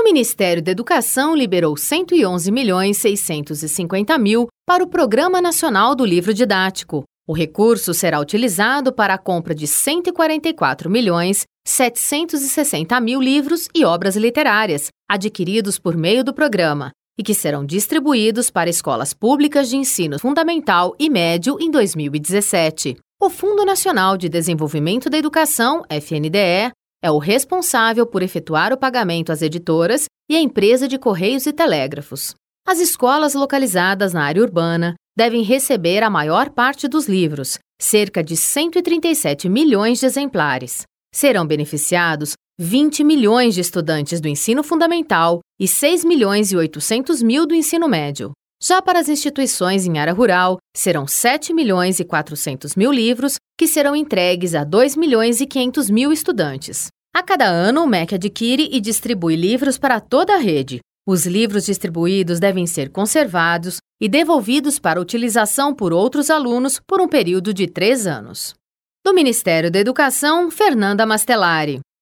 Ministério da Educação liberou R$ 111.650.000 para o Programa Nacional do Livro Didático. O recurso será utilizado para a compra de 144.760.000 livros e obras literárias, adquiridos por meio do programa, e que serão distribuídos para escolas públicas de ensino fundamental e médio em 2017. O Fundo Nacional de Desenvolvimento da Educação, FNDE, é o responsável por efetuar o pagamento às editoras e à empresa de Correios e Telégrafos. As escolas localizadas na área urbana devem receber a maior parte dos livros, cerca de 137 milhões de exemplares. Serão beneficiados 20 milhões de estudantes do ensino fundamental e 6.800.000 do ensino médio. Já para as instituições em área rural, serão 7.400.000 livros que serão entregues a 2.500.000 estudantes. A cada ano, o MEC adquire e distribui livros para toda a rede. Os livros distribuídos devem ser conservados e devolvidos para utilização por outros alunos por um período de 3 anos. Do Ministério da Educação, Fernanda Mastellari.